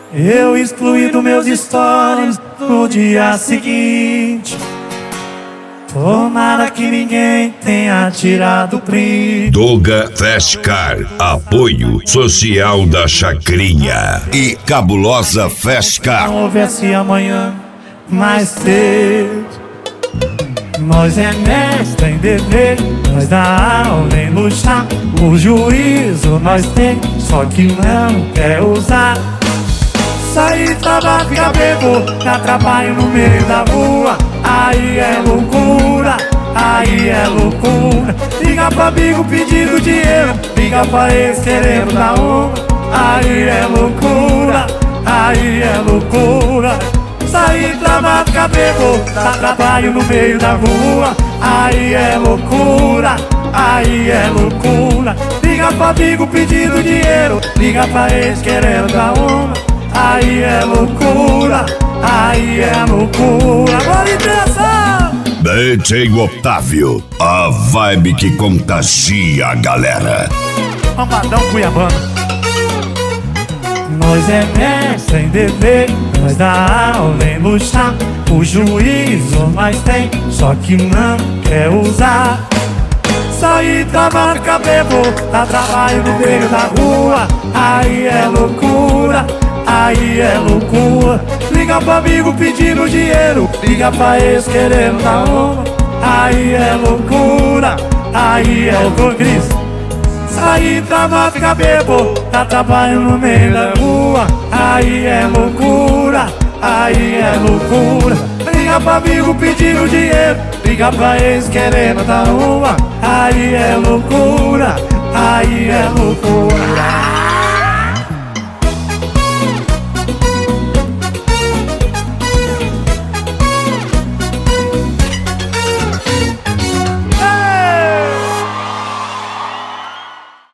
Eu excluí dos meus stories no dia seguinte. Tomara que ninguém tenha tirado print. Doga Fast Car, apoio social da Chacrinha e Cabulosa Fast Car. Não houvesse amanhã mais cedo. Nós é mestre em dever, nós dá aula em luxar. O juízo nós tem, só que não quer usar. Sair, trabalhar, ficar bebo, dá trabalho no meio da rua. Aí é loucura, aí é loucura. Liga pra amigo pedindo dinheiro, liga pra ex querendo dar uma. Aí é loucura, aí é loucura. Sair, trabalhar, ficar bebo, dá trabalho no meio da rua. Aí é loucura, aí é loucura. Liga pra amigo pedindo dinheiro, liga pra ex querendo dar uma. Aí é loucura, aí é loucura. Bora intensa! DJ Otávio, a vibe que contagia a galera. Amadão Cuiabano. Nós é mestre em dever, nós dá aula em luxar. O juízo nós tem, só que não quer usar. Sair, trabalhar, ficar bebo, dá trabalho no meio da rua. Aí é loucura, aí é loucura. Liga pro amigo pedindo dinheiro, liga pra ex querendo dar uma. Aí é loucura, aí é loucura. Sair, trabalhar, ficar bebo, dá trabalho no meio da rua. Aí é loucura, aí é loucura. Liga pro amigo pedindo dinheiro, liga pra ex querendo dar uma. Aí é loucura, aí é loucura.